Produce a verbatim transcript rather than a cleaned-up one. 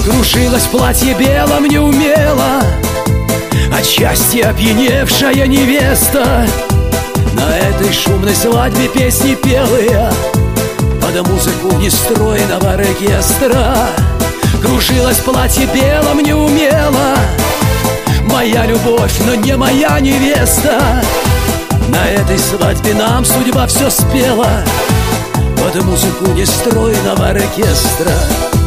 Крушилось платье белом неумело, от счастья опьяневшая невеста. На этой шумной свадьбе песни пела я под музыку нестройного оркестра. Крушилось платье белом неумело, моя любовь, но не моя невеста. На этой свадьбе нам судьба все спела под музыку нестройного оркестра.